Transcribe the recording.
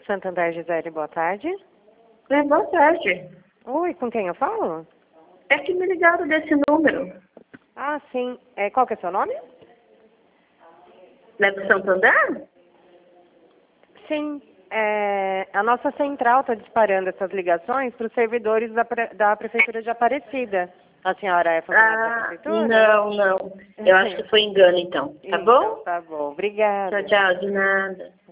Santander, Gisele, boa tarde. Boa tarde. Oi, com quem eu falo? É que me ligaram desse número. Ah, sim. Qual que é seu nome? É do Santander? Sim. A nossa central está disparando essas ligações para os servidores da Prefeitura de Aparecida. A senhora é funcionária da Prefeitura? Não. Eu acho que foi engano, então. Tá bom? Tá bom. Obrigada. Tchau, de nada.